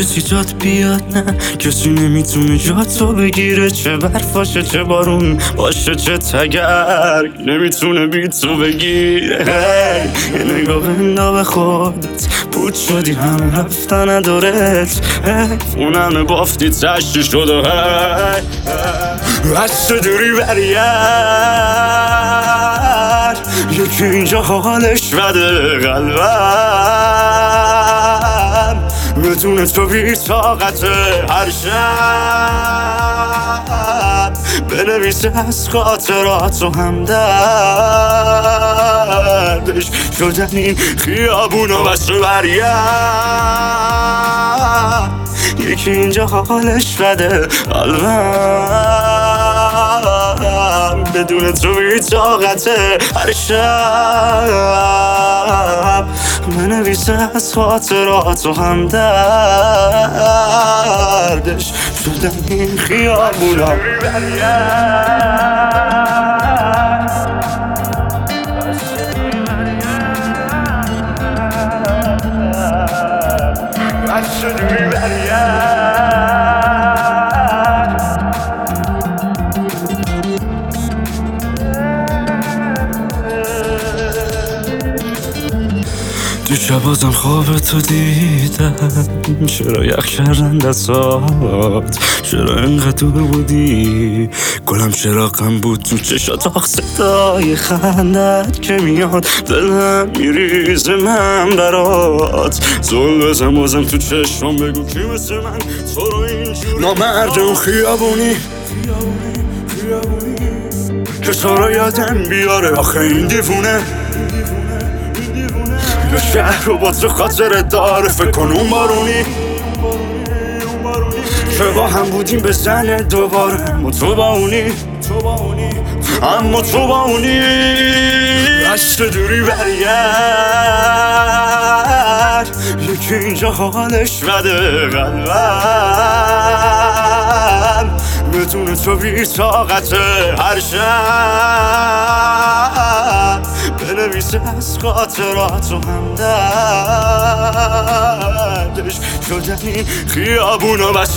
کسی جات بیاد نه، کسی نمیتونه جاتو بگیره. چه برف باشه چه بارون باشه چه تگرگ نمیتونه بی تو بگیره. یه نگاه بندا به خودت، بود شدی همه رفتن ندارت. اون همه بافتی تشتی شد و از تو دوری برگرد. یکی اینجا حالش بده قلبم بدون تو بی طاقته. هر شب بنویسه از خاطرات و همدردش شدن این خیابونو بس برگرد. یکی اینجا حالش بده قلبم بدون تو بی طاقته. هر شب بنویسه از خاطرات و همدردش شدن این خیابونا. دیشب بازم خواب تو دیدم، چرا یخ کردن دستات، چرا انقدر دور بودی گلم، چرا غم بود تو چشات. آخ صدای خندت که میاد دلم میریزه من برات. زل بزن بازم تو چشم بگو کی مثل من تو رو اینجوری نامرد اون خیابونی که تو رو یادم بیاره. آخه این دیوونه یه شهر رو با تو خاطره داره. فکر کن اون بارونی که با هم بودیم بزنه دوباره. اما تو با اونی از تو دوری برگرد. یکی اینجا حالش بده قلبم بدون تو بی طاقته. هر شب بنویسه از خاطرات و همدردش شدن این خیابونو بس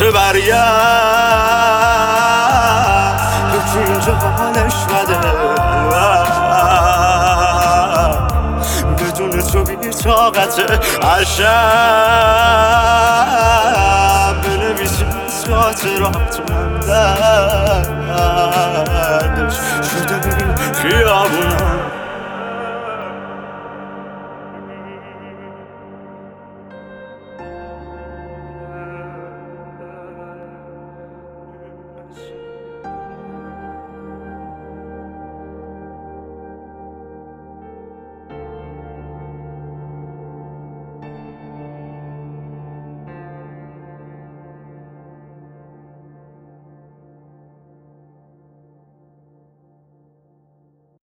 برگرد. یکی اینجا حالش بده بدون تو بی طاقته. هر شب بنویسه از خاطرات و همدردش شدن این خیابونا.